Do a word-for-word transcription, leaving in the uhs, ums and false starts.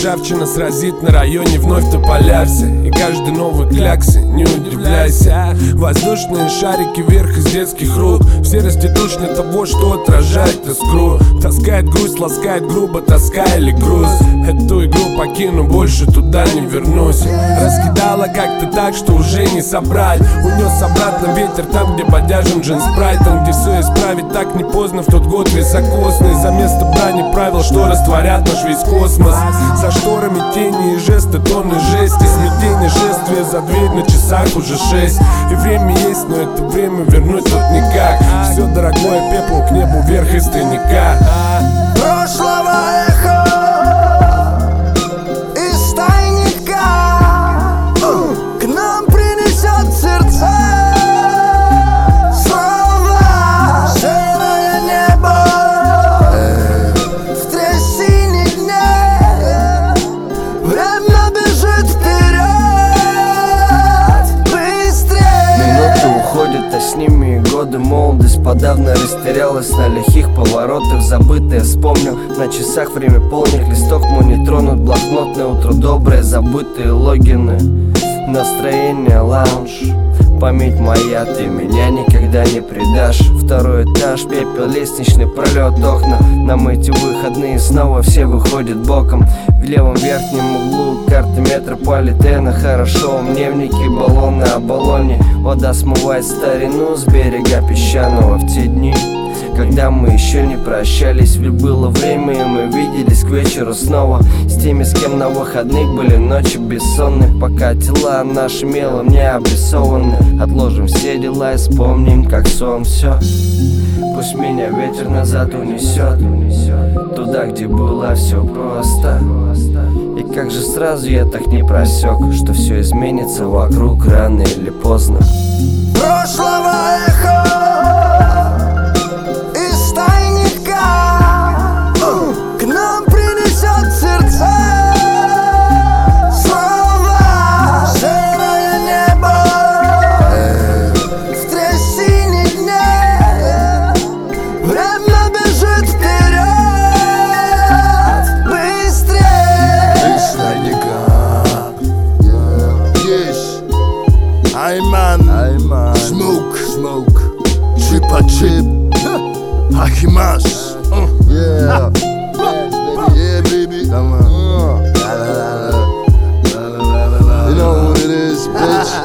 ржавчина сразит на районе, вновь тополярся. И каждый новый кляксы, не удивляйся. Воздушные шарики вверх из детских рук, все растетушны того, что отражает искру. Таскает грусть, ласкает грубо, таскали груз. Эту игру покину, больше туда не вернусь. Раскидала как-то так, что уже не собрать. Унес обратно ветер там, где бодяжен джин спрайт. Там, где все исправить так не поздно, в тот год високосный. За место брани правил, что растворят наш весь космос. За шторами тени и жесты, тонны жести. Смятение, шествие за дверь, на часах уже шесть. И время есть, но это время вернуть тут никак. Все дорогое пеплом к небу вверх из тайника. Прошлого эхо из тайника к нам принесет сердца. Снова серое небо в трясине дня. Время бежит вперед, быстрее. Минуты уходят, а с ними и годы. Молодость подавно растерялась на лихих поворотах. Забытое вспомнил, на часах время полных. Листок мой не тронут, блокнотное утро доброе. Забытые логины, настроение лаунж. Память моя, ты меня никогда не предашь. Второй этаж, пепел, лестничный пролет, окна. Нам эти выходные снова все выходят боком. В левом верхнем углу карты метрополитена. Хорошо, дневники, баллоны о баллоне. Вода смывает старину с берега песчаного. В те дни, когда мы еще не прощались, ведь было время, и мы виделись к вечеру снова. С теми, с кем на выходных были ночи бессонные. Пока тела наши мелом не обрисованы. Отложим все дела и вспомним, как сон все. Пусть меня ветер назад унесет туда, где было все просто. И как же сразу я так не просек, что все изменится вокруг рано или поздно. Прошлого эхо из тайника к нам принесет сердца. Снова серое небо в трясине дня. Время бежит вперед, быстрее. Из тайника есть Айман, Айман, Smoke, Smoke, Chippa Chip, Ахимаш. Yeah, yeah, baby. Come on. You know what it is, bitch.